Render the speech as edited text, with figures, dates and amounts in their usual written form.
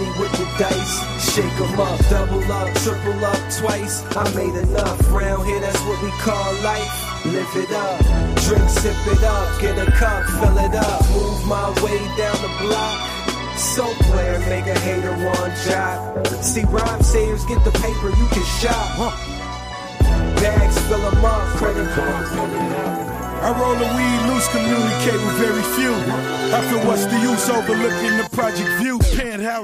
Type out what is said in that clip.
money with the dice. Shake 'em up, double up, triple up twice. I made enough round here, that's what we call life. Live it up, drink, sip it up, get a cup, fill it up. Move my way down the block. So player, make a hater one job. See, rhyme sayers get the paper, you can shop. Bags, fill 'em up, credit cards. I roll the weed loose, communicate with very few. I feel what's the use overlooking the project view. Penthouse.